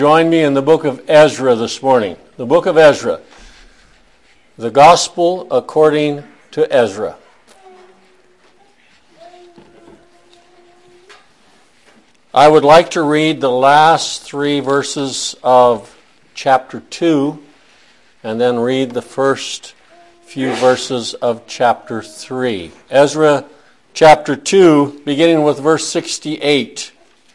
Join me in the book of Ezra this morning. The book of Ezra. The Gospel according to Ezra. I would like to read the last 3 verses of chapter 2 and then read the first few verses of chapter 3. Ezra chapter 2, beginning with verse 68.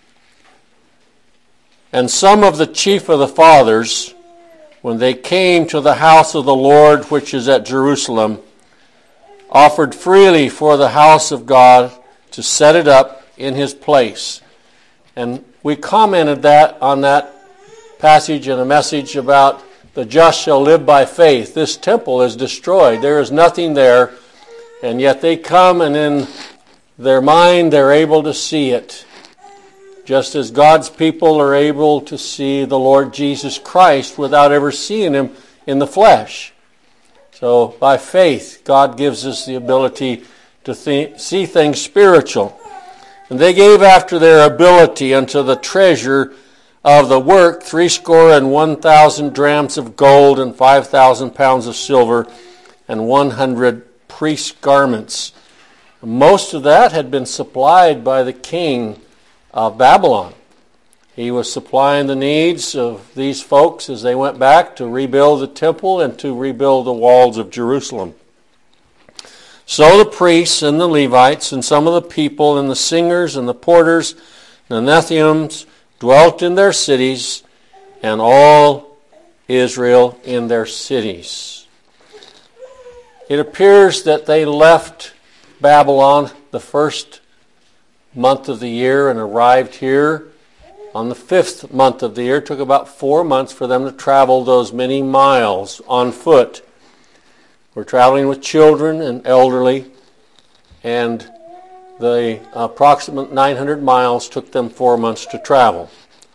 And some of the chief of the fathers, when they came to the house of the Lord which is at Jerusalem, offered freely for the house of God to set it up in his place. And we commented on that passage in a message about the just shall live by faith. This temple is destroyed. There is nothing there. And yet they come and in their mind they're able to see it. Just as God's people are able to see the Lord Jesus Christ without ever seeing him in the flesh. So by faith, God gives us the ability to see things spiritual. And they gave after their ability unto the treasure of the work 61,000 drams of gold and 5,000 pounds of silver and 100 priest's garments. Most of that had been supplied by the king of Babylon. He was supplying the needs of these folks as they went back to rebuild the temple and to rebuild the walls of Jerusalem. So the priests and the Levites and some of the people and the singers and the porters and the Nethiums dwelt in their cities, and all Israel in their cities. It appears that they left Babylon the first month of the year and arrived here on the 5th month of the year. It took about 4 months for them to travel those many miles on foot. We're traveling with children and elderly, and the approximate 900 miles took them 4 months to travel.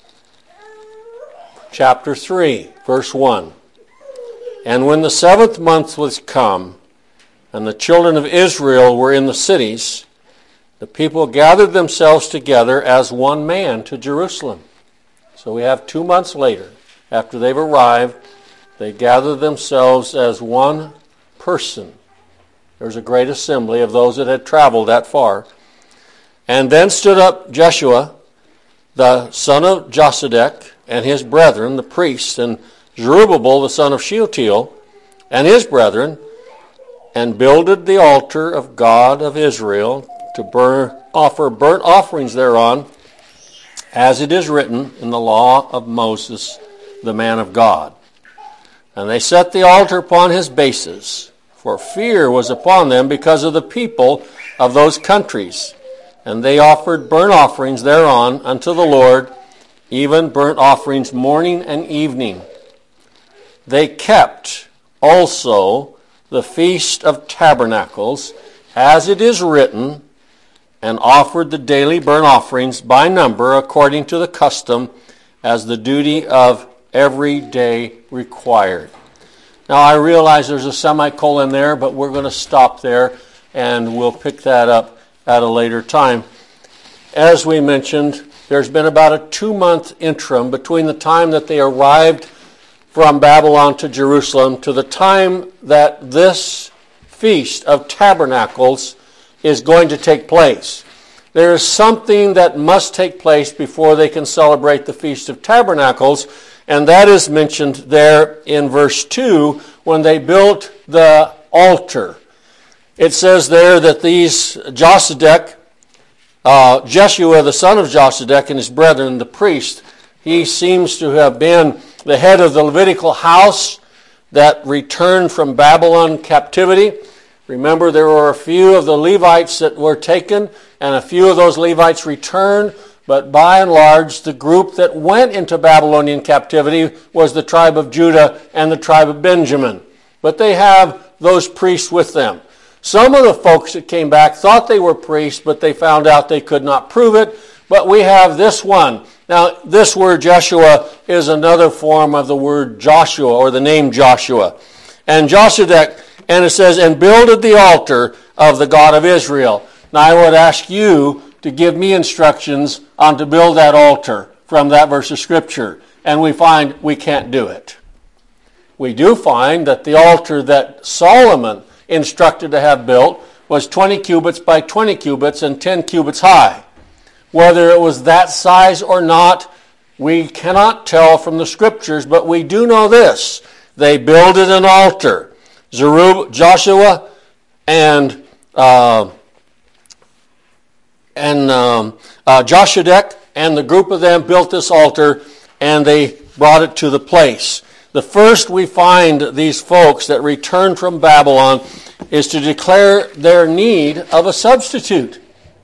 Chapter 3, verse 1. And when the 7th month was come, and the children of Israel were in the cities, the people gathered themselves together as one man to Jerusalem. So we have 2 months later, after they've arrived, they gather themselves as one person. There's a great assembly of those that had traveled that far. And then stood up Jeshua, the son of Josedek, and his brethren, the priests, and Zerubbabel, the son of Shealtiel, and his brethren, and builded the altar of God of Israel to offer burnt offerings thereon, as it is written in the law of Moses, the man of God. And they set the altar upon his bases, for fear was upon them because of the people of those countries. And they offered burnt offerings thereon unto the Lord, even burnt offerings morning and evening. They kept also the Feast of Tabernacles, as it is written, and offered the daily burnt offerings by number according to the custom, as the duty of every day required. Now I realize there's a semicolon there, but we're going to stop there and we'll pick that up at a later time. As we mentioned, there's been about a 2-month interim between the time that they arrived from Babylon to Jerusalem to the time that this Feast of Tabernacles is going to take place. There is something that must take place before they can celebrate the Feast of Tabernacles, and that is mentioned there in verse 2 when they built the altar. It says there that these Josedek, Jeshua the son of Josedek and his brethren, the priest, he seems to have been the head of the Levitical house that returned from Babylon captivity. Remember, there were a few of the Levites that were taken, and a few of those Levites returned, but by and large, the group that went into Babylonian captivity was the tribe of Judah and the tribe of Benjamin. But they have those priests with them. Some of the folks that came back thought they were priests, but they found out they could not prove it. But we have this one. Now, this word Jeshua is another form of the word Joshua, or the name Joshua. And Josedek, and it says, and builded the altar of the God of Israel. Now I would ask you to give me instructions on to build that altar from that verse of Scripture. and we find we can't do it. We do find that the altar that Solomon instructed to have built was 20 cubits by 20 cubits and 10 cubits high. Whether it was that size or not, we cannot tell from the scriptures, but we do know this. They builded an altar. Joshua and Joshadek and the group of them built this altar, and they brought it to the place. The first we find these folks that returned from Babylon is to declare their need of a substitute.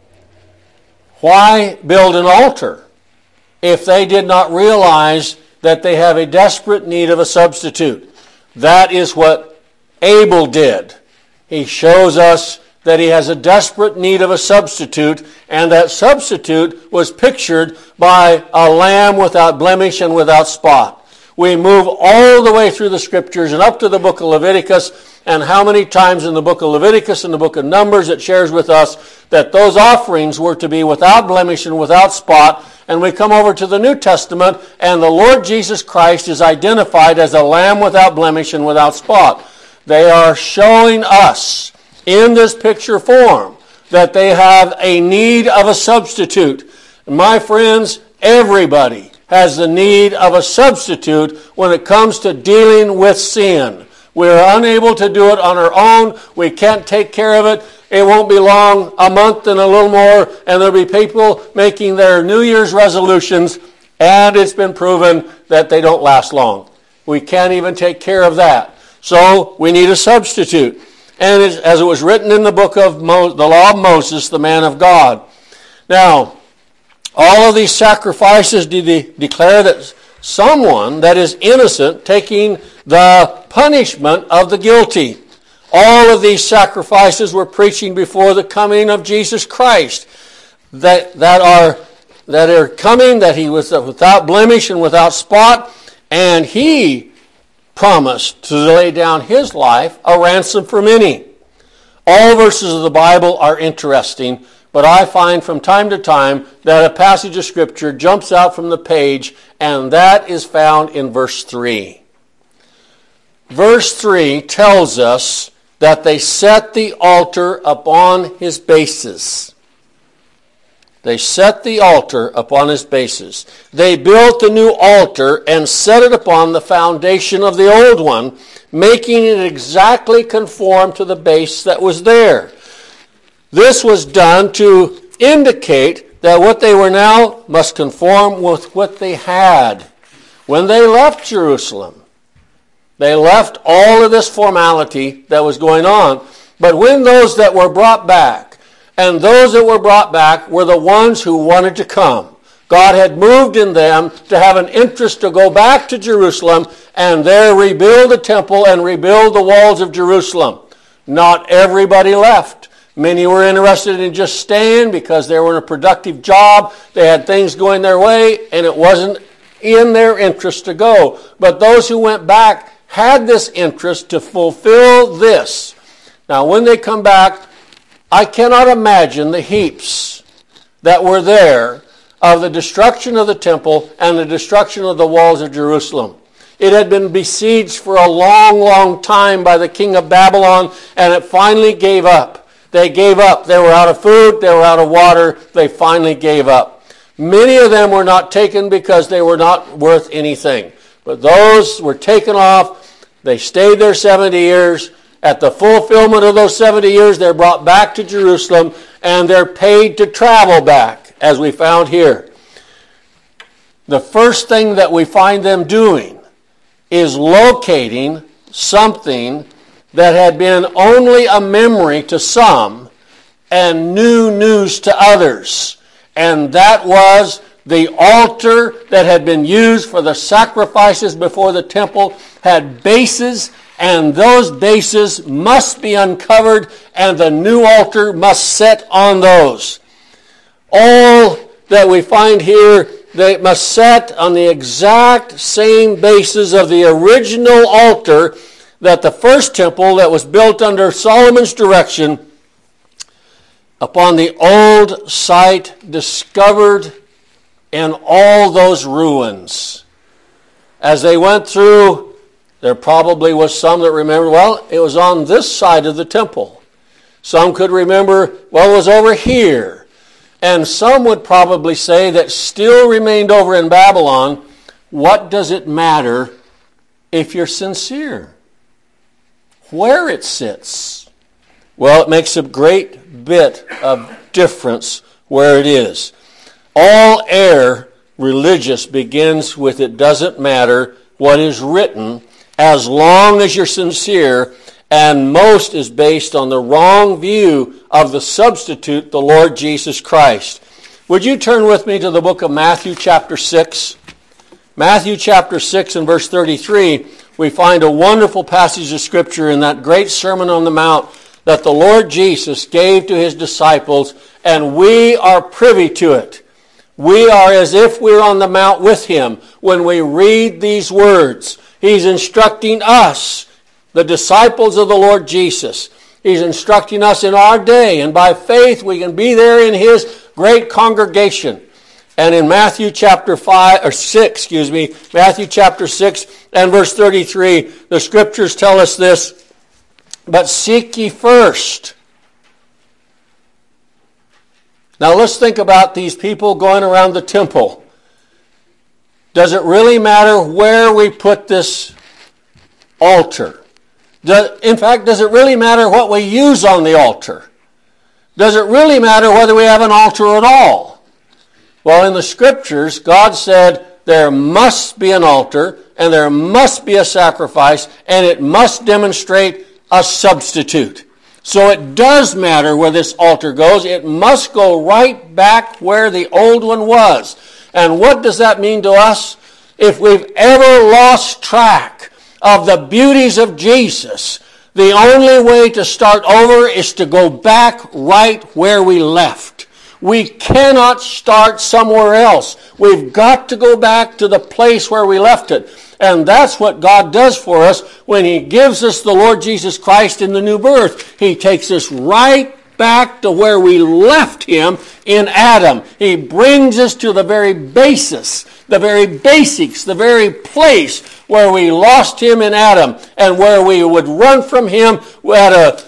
Why build an altar if they did not realize that they have a desperate need of a substitute? That is what Abel did. He shows us that he has a desperate need of a substitute, and that substitute was pictured by a lamb without blemish and without spot. We move all the way through the scriptures and up to the book of Leviticus, and how many times in the book of Leviticus and the book of Numbers it shares with us that those offerings were to be without blemish and without spot. And we come over to the New Testament, and the Lord Jesus Christ is identified as a lamb without blemish and without spot. They are showing us in this picture form that they have a need of a substitute. My friends, everybody has the need of a substitute when it comes to dealing with sin. We're unable to do it on our own. We can't take care of it. It won't be long, a month and a little more, and there'll be people making their New Year's resolutions, and it's been proven that they don't last long. We can't even take care of that. So we need a substitute. And as it was written in the book of the law of Moses, the man of God. Now, all of these sacrifices declare that someone that is innocent taking the punishment of the guilty. All of these sacrifices were preaching before the coming of Jesus Christ, that are coming, that he was without blemish and without spot, and he promised to lay down his life a ransom for many. All verses of the Bible are interesting, but I find from time to time that a passage of Scripture jumps out from the page, and that is found in verse 3. Verse 3 tells us that they set the altar upon his bases. They set the altar upon his bases. They built a new altar and set it upon the foundation of the old one, making it exactly conform to the base that was there. This was done to indicate that what they were now must conform with what they had. When they left Jerusalem, they left all of this formality that was going on. But when those that were brought back, and those that were brought back were the ones who wanted to come, God had moved in them to have an interest to go back to Jerusalem and there rebuild the temple and rebuild the walls of Jerusalem. Not everybody left. Many were interested in just staying because they were in a productive job. They had things going their way, and it wasn't in their interest to go. But those who went back had this interest to fulfill this. Now, when they come back, I cannot imagine the heaps that were there of the destruction of the temple and the destruction of the walls of Jerusalem. It had been besieged for a long, long time by the king of Babylon, and it finally gave up. They gave up. They were out of food. They were out of water. They finally gave up. Many of them were not taken because they were not worth anything. But those were taken off. They stayed there 70 years. At the fulfillment of those 70 years, they're brought back to Jerusalem, and they're paid to travel back, as we found here. The first thing that we find them doing is locating something that had been only a memory to some and new news to others. And that was the altar that had been used for the sacrifices before the temple had bases, and those bases must be uncovered, and the new altar must set on those. All that we find here, they must set on the exact same basis of the original altar that the first temple that was built under Solomon's direction, upon the old site discovered in all those ruins. As they went through, there probably was some that remembered, well, it was on this side of the temple. Some could remember, well, it was over here. And some would probably say that still remained over in Babylon. What does it matter if you're sincere? Where it sits? Well, it makes a great bit of difference where it is. All error religious begins with it doesn't matter what is written as long as you're sincere, and most is based on the wrong view of the substitute, the Lord Jesus Christ. Would you turn with me to the book of Matthew chapter 6? Matthew chapter 6 and verse 33, we find a wonderful passage of Scripture in that great Sermon on the Mount that the Lord Jesus gave to his disciples, and we are privy to it. We are as if we're on the mount with him when we read these words. He's instructing us, the disciples of the Lord Jesus. He's instructing us in our day, and by faith we can be there in his great congregation. And in Matthew chapter 6, Matthew chapter 6 and verse 33, the Scriptures tell us this, but seek ye first. Now let's think about these people going around the temple. Does it really matter where we put this altar? In fact, does it really matter what we use on the altar? Does it really matter whether we have an altar at all? Well, in the Scriptures, God said there must be an altar, and there must be a sacrifice, and it must demonstrate a substitute. So it does matter where this altar goes. It must go right back where the old one was. And what does that mean to us? If we've ever lost track of the beauties of Jesus, the only way to start over is to go back right where we left. We cannot start somewhere else. We've got to go back to the place where we left it. And that's what God does for us when he gives us the Lord Jesus Christ in the new birth. He takes us right back to where we left him in Adam. He brings us to the very basis, the very basics, the very place where we lost him in Adam, and where we would run from him at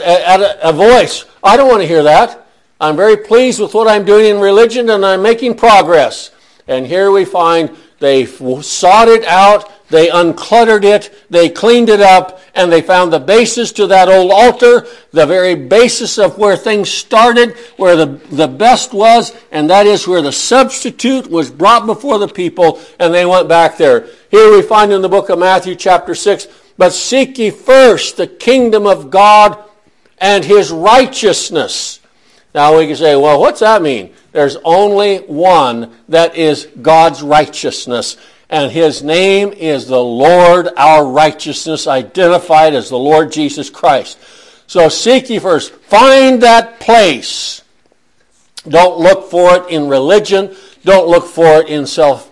a voice. I don't want to hear that. I'm very pleased with what I'm doing in religion, and I'm making progress. And here we find they sought it out, they uncluttered it, they cleaned it up, and they found the basis to that old altar, the very basis of where things started, where the best was, and that is where the substitute was brought before the people, and they went back there. Here we find in the book of Matthew chapter 6, but seek ye first the kingdom of God and his righteousness. Now we can say, well, what's that mean? There's only one that is God's righteousness, and his name is the Lord our righteousness, identified as the Lord Jesus Christ. So seek ye first. Find that place. Don't look for it in religion. Don't look for it in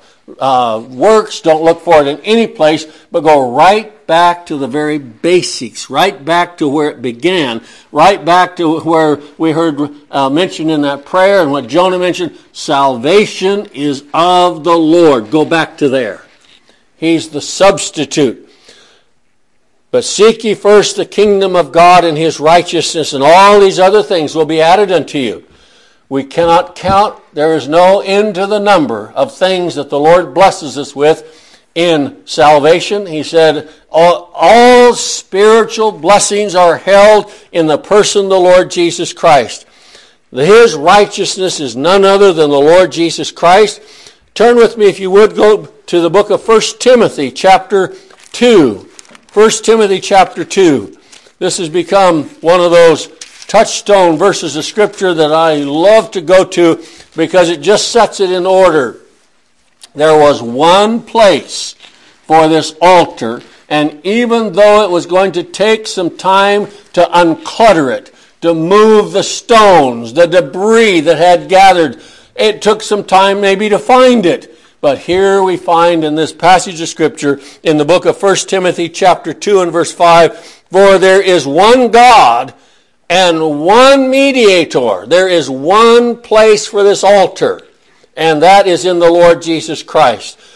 works. Don't look for it in any place, but go right back to the very basics, right back to where it began, right back to where we heard mentioned in that prayer and what Jonah mentioned, salvation is of the Lord. Go back to there. He's the substitute. But seek ye first the kingdom of God and his righteousness, and all these other things will be added unto you. We cannot count. There is no end to the number of things that the Lord blesses us with in salvation. He said all spiritual blessings are held in the person of the Lord Jesus Christ. His righteousness is none other than the Lord Jesus Christ. Turn with me, if you would, go to the book of 1 Timothy chapter 2. 1 Timothy chapter 2. This has become one of those touchstone verses of Scripture that I love to go to because it just sets it in order. There was one place for this altar, and even though it was going to take some time to unclutter it, to move the stones, the debris that had gathered, it took some time maybe to find it. But here we find in this passage of Scripture, in the book of 1 Timothy chapter 2 and verse 5, for there is one God and one mediator. There is one place for this altar, and that is in the Lord Jesus Christ.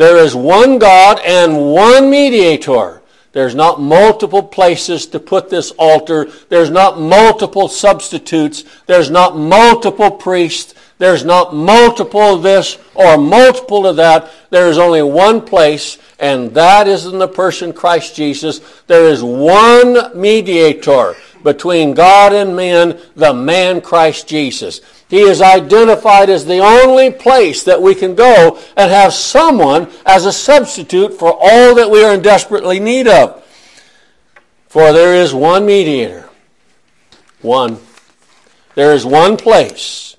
There is one God and one mediator. There's not multiple places to put this altar. There's not multiple substitutes. There's not multiple priests. There's not multiple of this or multiple of that. There is only one place, and that is in the person Christ Jesus. There is one mediator between God and men, the man Christ Jesus. He is identified as the only place that we can go and have someone as a substitute for all that we are in desperately need of. For there is one mediator. One. There is one place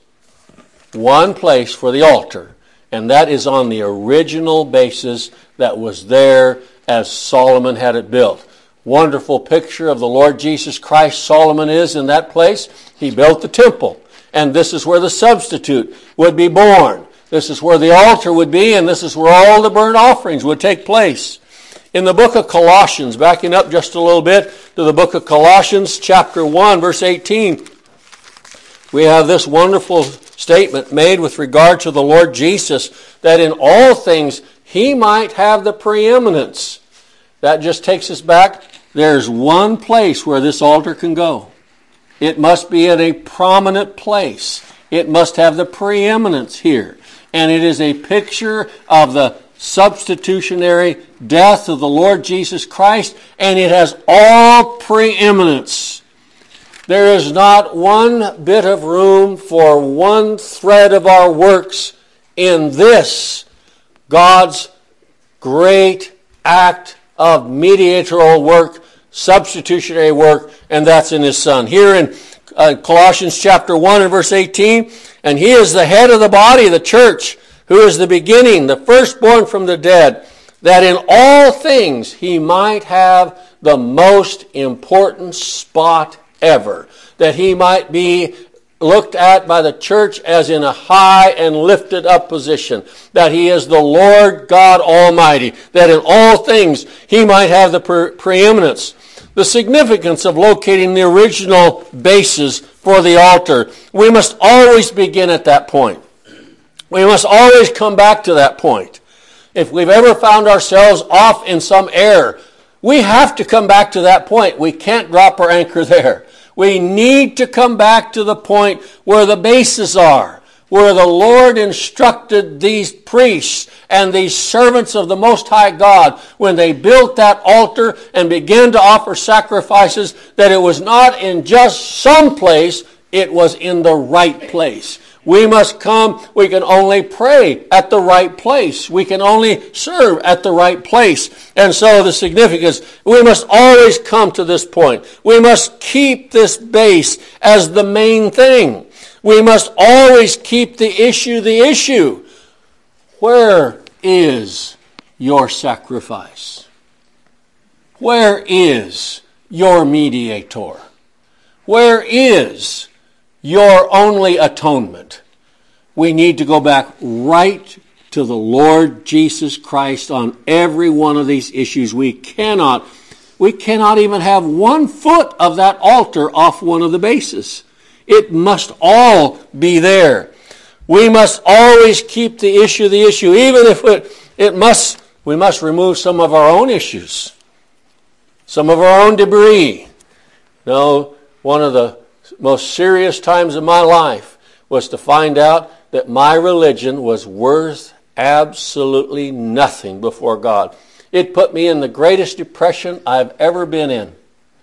for the altar, and that is on the original basis that was there as Solomon had it built. Wonderful picture of the Lord Jesus Christ Solomon is in that place. He built the temple, and this is where the substitute would be born. This is where the altar would be, and this is where all the burnt offerings would take place. In the book of Colossians, backing up just a little bit to the book of Colossians, chapter 1, verse 18, we have this wonderful statement made with regard to the Lord Jesus, that in all things He might have the preeminence. That just takes us back. There's one place where this altar can go. It must be at a prominent place. It must have the preeminence here. And it is a picture of the substitutionary death of the Lord Jesus Christ, and it has all preeminence. There is not one bit of room for one thread of our works in this, God's great act of mediatorial work, substitutionary work, and that's in His Son. Here in Colossians chapter 1 and verse 18, and He is the head of the body, the church, who is the beginning, the firstborn from the dead, that in all things He might have the most important spot ever, that He might be looked at by the church as in a high and lifted up position, that He is the Lord God Almighty, that in all things He might have the preeminence. The significance of locating the original basis for the altar, we must always begin at that point. We must always come back to that point. If we've ever found ourselves off in some error, we have to come back to that point. We can't drop our anchor there. We need to come back to the point where the bases are, where the Lord instructed these priests and these servants of the Most High God when they built that altar and began to offer sacrifices, that it was not in just some place, it was in the right place. We must come, we can only pray at the right place. We can only serve at the right place. And so the significance, we must always come to this point. We must keep this base as the main thing. We must always keep the issue. Where is your sacrifice? Where is your mediator? Where is your only atonement? We need to go back right to the Lord Jesus Christ on every one of these issues. We cannot even have 1 foot of that altar off one of the bases. It must all be there. We must always keep the issue, even if we must remove some of our own issues, some of our own debris. No, one of the most serious times of my life was to find out that my religion was worth absolutely nothing before God. It put me in the greatest depression I've ever been in.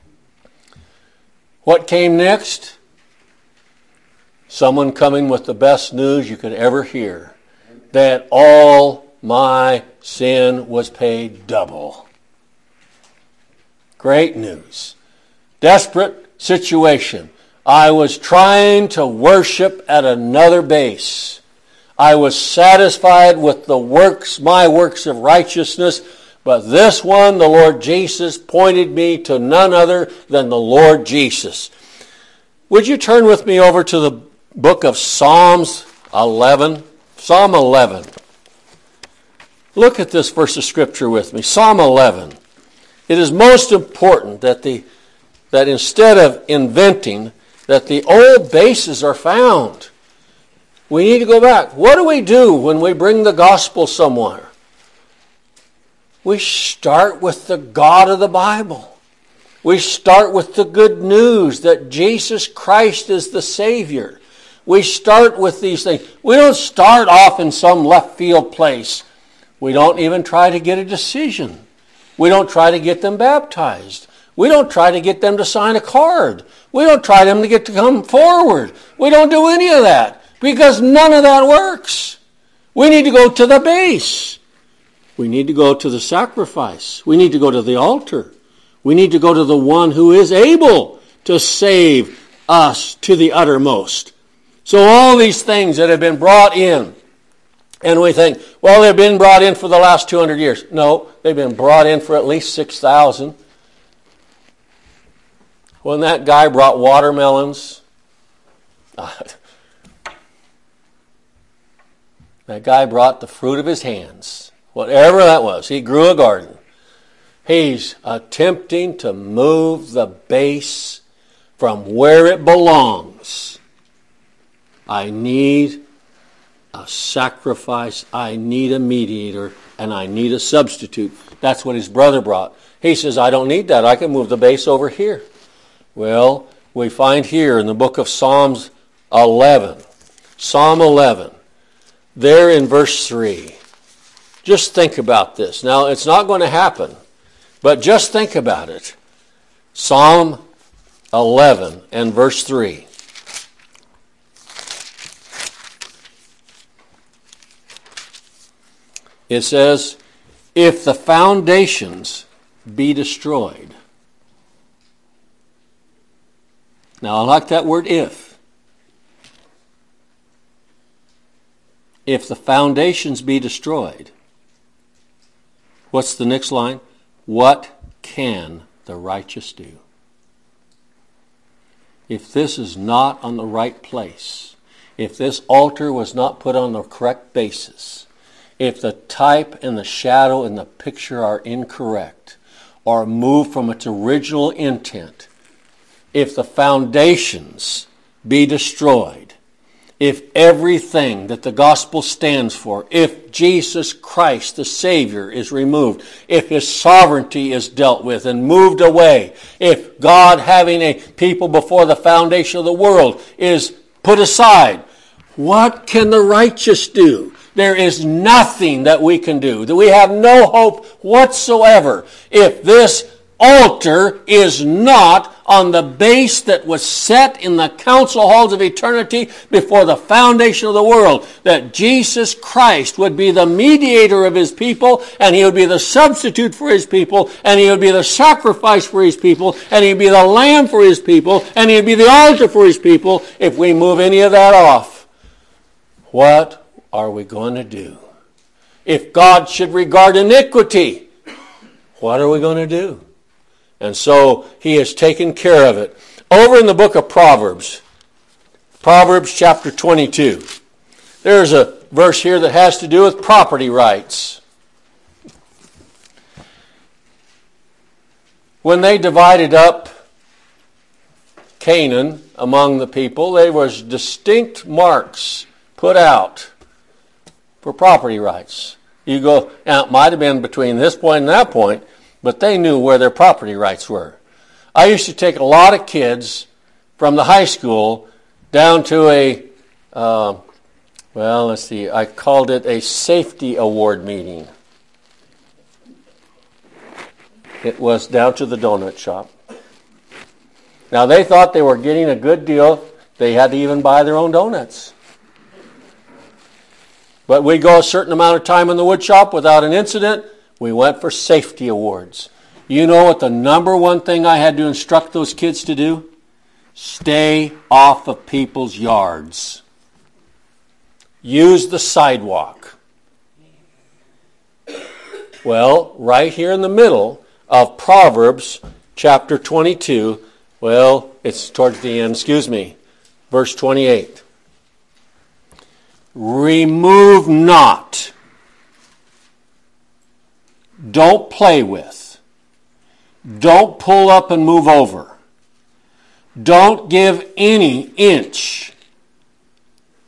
What came next? Someone coming with the best news you could ever hear, that all my sin was paid double. Great news. Desperate situation. I was trying to worship at another base. I was satisfied with my works of righteousness, but this one, the Lord Jesus, pointed me to none other than the Lord Jesus. Would you turn with me over to the book of Psalms 11? Psalm 11. Look at this verse of Scripture with me. Psalm 11. It is most important that instead of inventing, that the old bases are found. We need to go back. What do we do when we bring the gospel somewhere? We start with the God of the Bible. We start with the good news that Jesus Christ is the Savior. We start with these things. We don't start off in some left field place. We don't even try to get a decision. We don't try to get them baptized. We don't try to get them to sign a card. We don't try them to get to come forward. We don't do any of that because none of that works. We need to go to the base. We need to go to the sacrifice. We need to go to the altar. We need to go to the one who is able to save us to the uttermost. So all these things that have been brought in, and we think, well, they've been brought in for the last 200 years. No, they've been brought in for at least 6,000. When that guy brought watermelons, that guy brought the fruit of his hands, whatever that was. He grew a garden. He's attempting to move the base from where it belongs. I need a sacrifice, I need a mediator, and I need a substitute. That's what his brother brought. He says, I don't need that. I can move the base over here. Well, we find here in the book of Psalms 11, Psalm 11, there in verse 3. Just think about this. Now, it's not going to happen, but just think about it. Psalm 11 and verse 3. It says, if the foundations be destroyed. Now, I like that word if. If the foundations be destroyed. What's the next line? What can the righteous do? If this is not on the right place, if this altar was not put on the correct basis, if the type and the shadow and the picture are incorrect or moved from its original intent, if the foundations be destroyed, if everything that the gospel stands for, if Jesus Christ, the Savior, is removed, if His sovereignty is dealt with and moved away, if God having a people before the foundation of the world is put aside, what can the righteous do? There is nothing that we can do. That we have no hope whatsoever if this altar is not on the base that was set in the council halls of eternity before the foundation of the world, that Jesus Christ would be the mediator of His people, and He would be the substitute for His people, and He would be the sacrifice for His people, and He would be the lamb for His people, and He would be the altar for His people. If we move any of that off, what are we going to do? If God should regard iniquity, what are we going to do? And so He has taken care of it. Over in the book of Proverbs, Proverbs chapter 22, there's a verse here that has to do with property rights. When they divided up Canaan among the people, there was distinct marks put out for property rights. You go, now it might have been between this point and that point, but they knew where their property rights were. I used to take a lot of kids from the high school down to I called it a safety award meeting. It was down to the donut shop. Now they thought they were getting a good deal. They had to even buy their own donuts. But we'd go a certain amount of time in the wood shop without an incident. We went for safety awards. You know what the number one thing I had to instruct those kids to do? Stay off of people's yards. Use the sidewalk. Well, right here in the middle of Proverbs chapter 22, well, it's towards the end, verse 28. Remove not. Don't play with. Don't pull up and move over. Don't give any inch.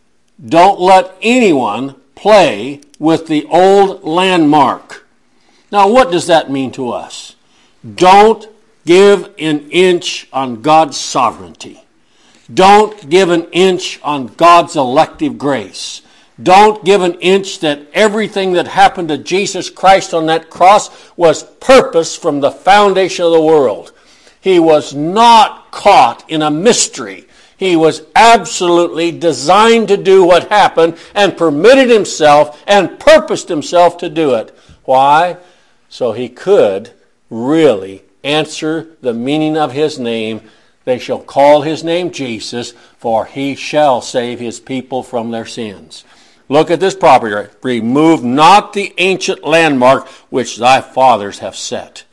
Don't let anyone play with the old landmark. Now, what does that mean to us? Don't give an inch on God's sovereignty. Don't give an inch on God's elective grace. Don't give an inch that everything that happened to Jesus Christ on that cross was purpose from the foundation of the world. He was not caught in a mystery. He was absolutely designed to do what happened and permitted himself and purposed himself to do it. Why? So he could really answer the meaning of his name. They shall call his name Jesus, for he shall save his people from their sins. Look at this property. Remove not the ancient landmark which thy fathers have set.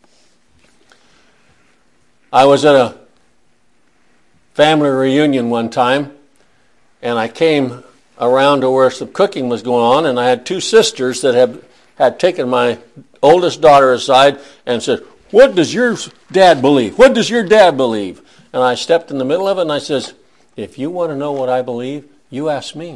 I was at a family reunion one time, and I came around to where some cooking was going on, and I had two sisters that had taken my oldest daughter aside and said, "What does your dad believe? What does your dad believe?" And I stepped in the middle of it and I says, "If you want to know what I believe, you ask me."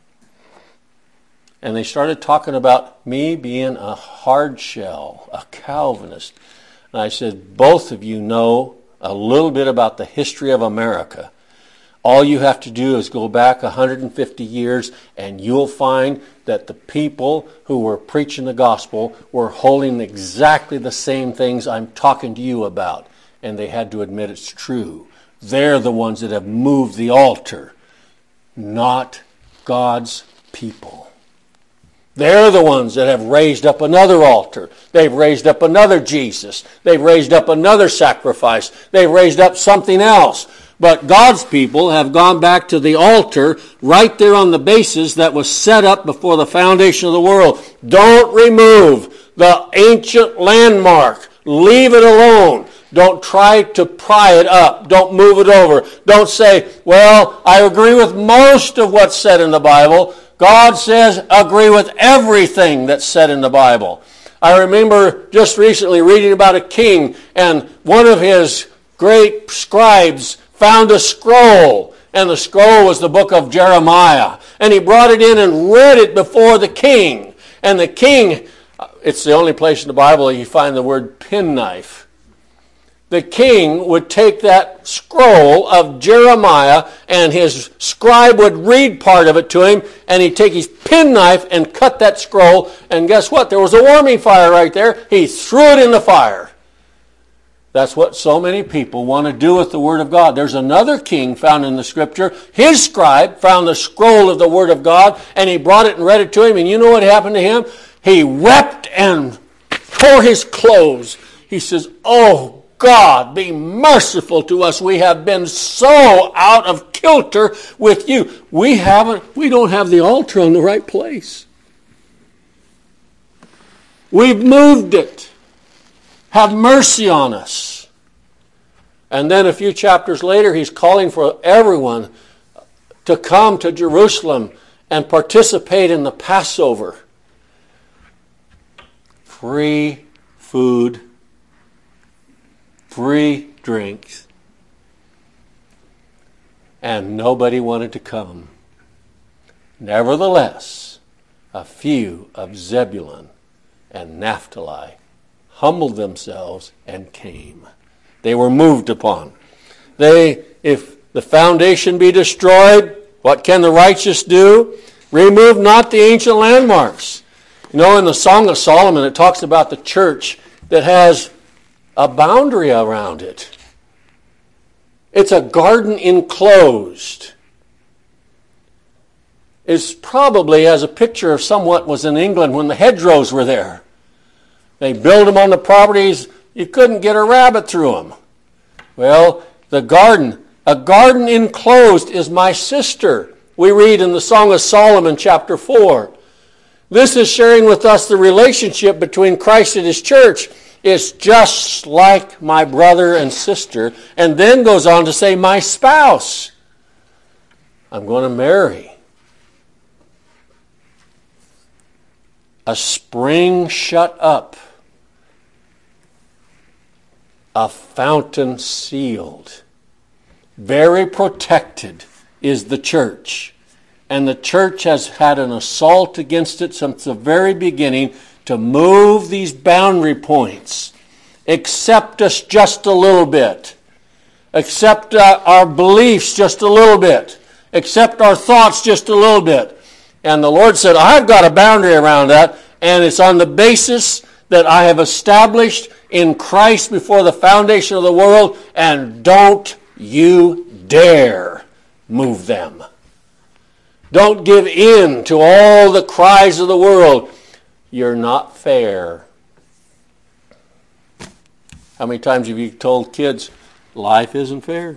And they started talking about me being a hard shell, a Calvinist. And I said, both of you know a little bit about the history of America. All you have to do is go back 150 years and you'll find that the people who were preaching the gospel were holding exactly the same things I'm talking to you about. And they had to admit it's true. They're the ones that have moved the altar, not God's people. They're the ones that have raised up another altar. They've raised up another Jesus. They've raised up another sacrifice. They've raised up something else. But God's people have gone back to the altar right there on the basis that was set up before the foundation of the world. Don't remove the ancient landmark. Leave it alone. Don't try to pry it up. Don't move it over. Don't say, well, I agree with most of what's said in the Bible. God says agree with everything that's said in the Bible. I remember just recently reading about a king, and one of his great scribes found a scroll, and the scroll was the book of Jeremiah. And he brought it in and read it before the king. And the king, it's the only place in the Bible you find the word penknife. The king would take that scroll of Jeremiah, and his scribe would read part of it to him, and he'd take his penknife and cut that scroll, and guess what? There was a warming fire right there. He threw it in the fire. That's what so many people want to do with the Word of God. There's another king found in the Scripture. His scribe found the scroll of the Word of God, and he brought it and read it to him, and you know what happened to him? He wept and tore his clothes. He says, "Oh, God, be merciful to us. We have been so out of kilter with you. We don't have the altar on the right place. We've moved it. Have mercy on us." And then a few chapters later, he's calling for everyone to come to Jerusalem and participate in the Passover. Free food, free drinks, and nobody wanted to come. Nevertheless, a few of Zebulun and Naphtali humbled themselves and came. They were moved upon. If the foundation be destroyed, what can the righteous do? Remove not the ancient landmarks. You know, in the Song of Solomon, it talks about the church that has a boundary around it. It's a garden enclosed. It probably has a picture of somewhat was in England when the hedgerows were there. They built them on the properties. You couldn't get a rabbit through them. Well, a garden enclosed is my sister. We read in the Song of Solomon, chapter 4. This is sharing with us the relationship between Christ and his church. It's just like my brother and sister, and then goes on to say, my spouse. I'm going to marry. A spring shut up. A fountain sealed. Very protected is the church. And the church has had an assault against it since the very beginning to move these boundary points. Accept us just a little bit. Accept our beliefs just a little bit. Accept our thoughts just a little bit. And the Lord said, I've got a boundary around that, and it's on the basis that I have established in Christ before the foundation of the world, and don't you dare move them. Don't give in to all the cries of the world. You're not fair. How many times have you told kids, life isn't fair?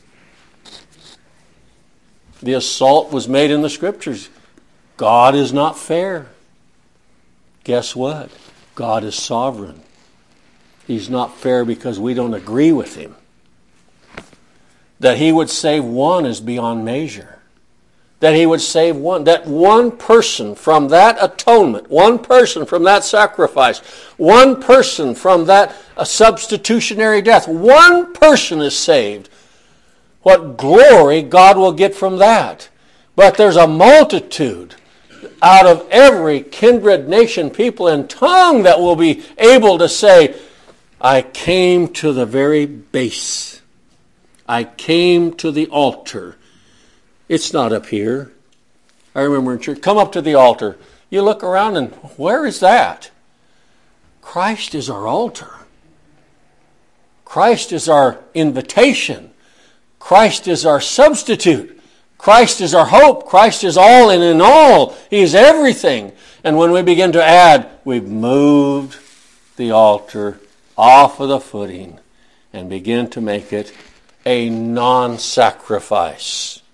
The assault was made in the Scriptures. God is not fair. Guess what? God is sovereign. He's not fair because we don't agree with Him. That He would save one is beyond measure. That He would save one. That one person from that atonement, one person from that sacrifice, one person from that substitutionary death, one person is saved. What glory God will get from that. But there's a multitude out of every kindred, nation, people, and tongue that will be able to say, I came to the very base. I came to the altar. It's not up here. I remember in church, come up to the altar. You look around and where is that? Christ is our altar. Christ is our invitation. Christ is our substitute. Christ is our hope. Christ is all and in all. He is everything. And when we begin to add, we've moved the altar off of the footing and begin to make it a non-sacrifice.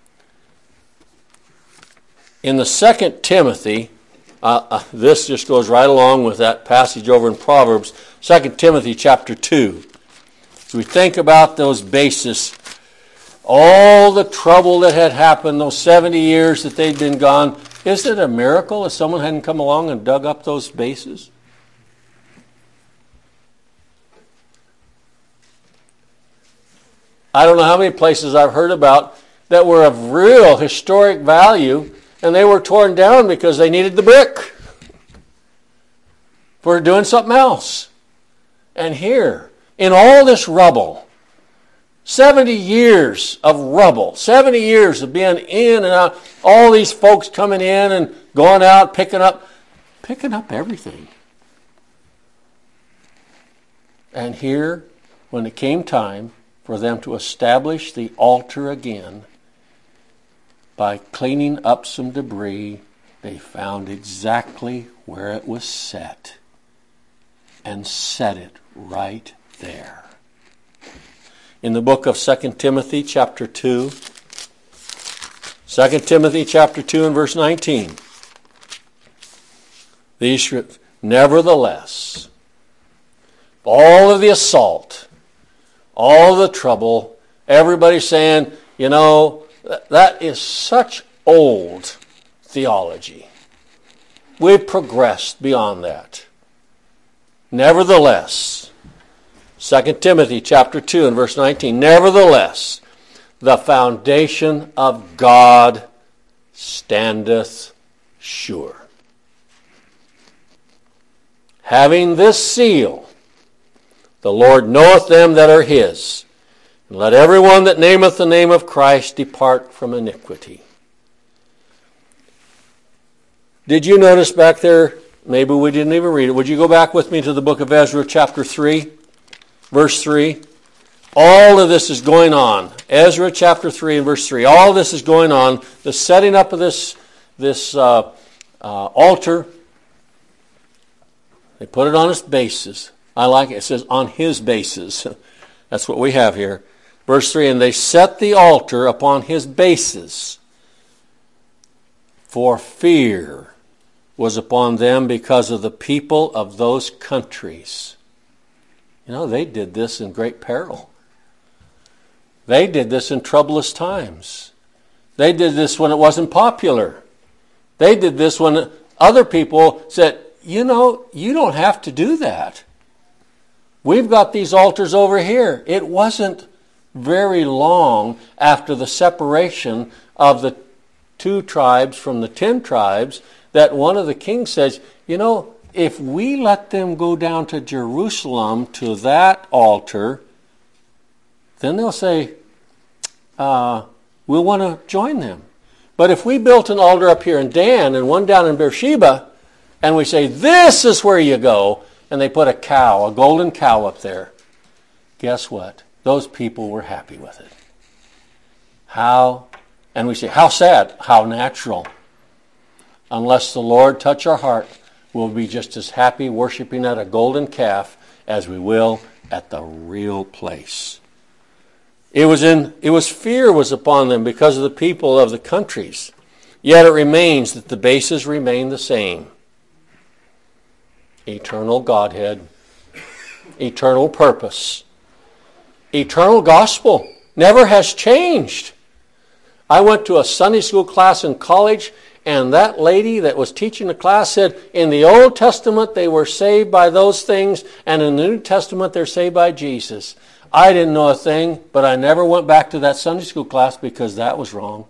In the 2 Timothy, this just goes right along with that passage over in Proverbs, 2 Timothy chapter 2. As we think about those bases, all the trouble that had happened, those 70 years that they'd been gone, is it a miracle if someone hadn't come along and dug up those bases? I don't know how many places I've heard about that were of real historic value, and they were torn down because they needed the brick for doing something else. And here, in all this rubble, 70 years of rubble, 70 years of being in and out, all these folks coming in and going out, picking up everything. And here, when it came time for them to establish the altar again, by cleaning up some debris, they found exactly where it was set and set it right there. In the book of 2 Timothy chapter 2, 2 Timothy chapter 2 and verse 19, these scriptures, nevertheless, all of the assault, all the trouble, everybody saying, you know, that is such old theology. We've progressed beyond that. Nevertheless, 2 Timothy chapter 2 and verse 19, nevertheless, the foundation of God standeth sure. Having this seal, the Lord knoweth them that are His. And let everyone that nameth the name of Christ depart from iniquity. Did you notice back there, maybe we didn't even read it, would you go back with me to the book of Ezra chapter 3, verse 3? All of this is going on. Ezra chapter 3 and verse 3. All of this is going on. The setting up of this altar, they put it on its basis. I like it. It says on His basis. That's what we have here. Verse 3, and they set the altar upon his bases, for fear was upon them because of the people of those countries. You know, they did this in great peril. They did this in troublous times. They did this when it wasn't popular. They did this when other people said, you know, you don't have to do that. We've got these altars over here. It wasn't very long after the separation of the 2 tribes from the 10 tribes that one of the kings says, you know, if we let them go down to Jerusalem to that altar, then they'll say, we'll want to join them. But if we built an altar up here in Dan and one down in Beersheba, and we say, this is where you go, and they put a cow, a golden cow up there, guess what? Those people were happy with it. How? And we say, how sad? How natural. Unless the Lord touch our heart, we'll be just as happy worshiping at a golden calf as we will at the real place. Fear was upon them because of the people of the countries. Yet it remains that the bases remain the same. Eternal Godhead, eternal purpose, eternal gospel never has changed. I went to a Sunday school class in college, and that lady that was teaching the class said, in the Old Testament they were saved by those things, and in the New Testament they're saved by Jesus. I didn't know a thing, but I never went back to that Sunday school class because that was wrong.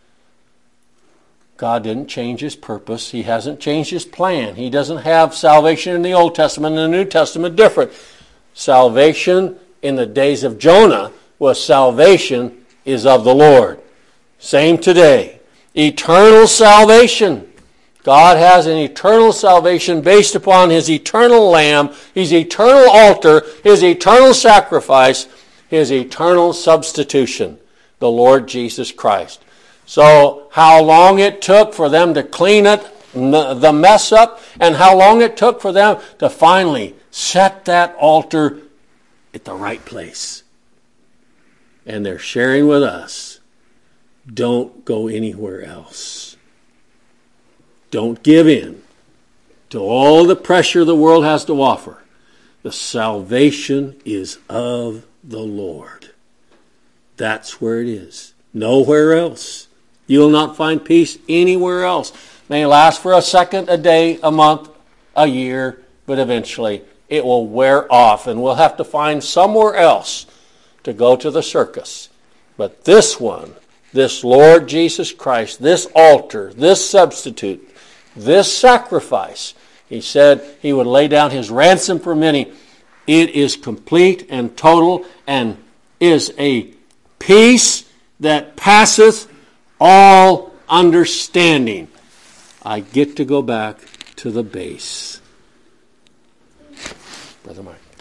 God didn't change his purpose. He hasn't changed his plan. He doesn't have salvation in the Old Testament and the New Testament different. Salvation in the days of Jonah was salvation is of the Lord. Same today. Eternal salvation. God has an eternal salvation based upon his eternal Lamb, his eternal altar, his eternal sacrifice, his eternal substitution, the Lord Jesus Christ. So how long it took for them to clean it, the mess up, and how long it took for them to finally set that altar at the right place. And they're sharing with us, don't go anywhere else. Don't give in to all the pressure the world has to offer. The salvation is of the Lord. That's where it is. Nowhere else. You'll not find peace anywhere else. May last for a second, a day, a month, a year, but eventually it will wear off and we'll have to find somewhere else to go to the circus. But this one, this Lord Jesus Christ, this altar, this substitute, this sacrifice, he said he would lay down his ransom for many. It is complete and total and is a peace that passeth all understanding. I get to go back to the base. Brother Mike.